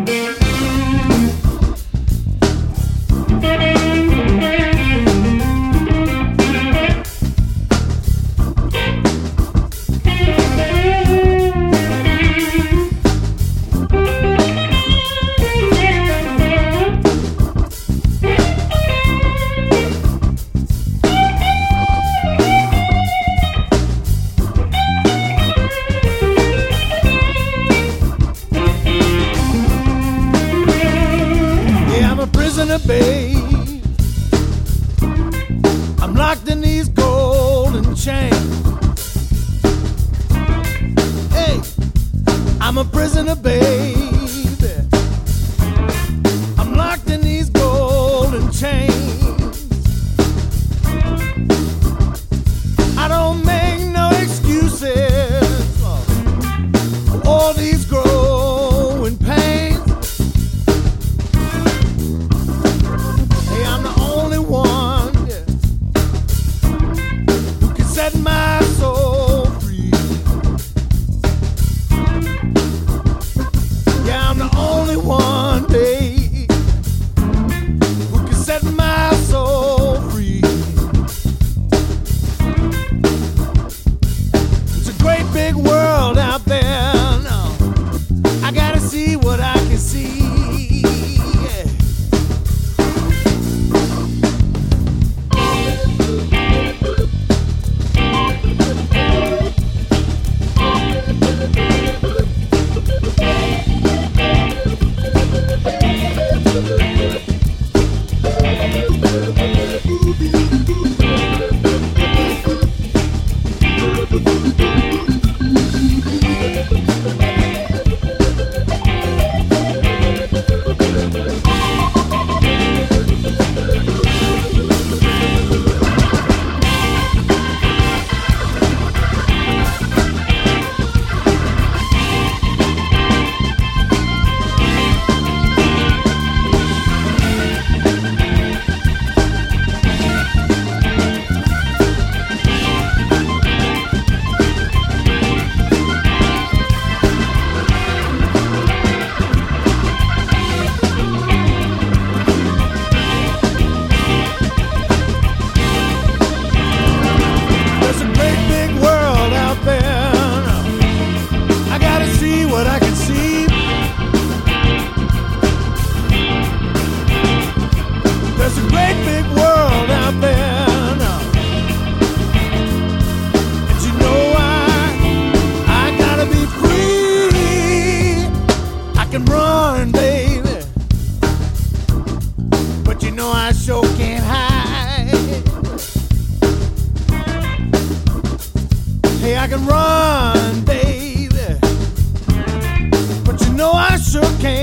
Babe, I'm locked in these golden chains. Hey, I'm a prisoner, baby. I'm locked in these golden chains. I don't make no excuses for all these growing pains. Set my soul free. Yeah, I'm the only one, babe, who can set my soul free. It's a great big world out there now. I gotta see what I can see. What I can see. There's a great big world out there now. And you know I gotta be free. I can run, baby, but you know I sure can't hide. Hey, I can run, baby, no, I sure can't.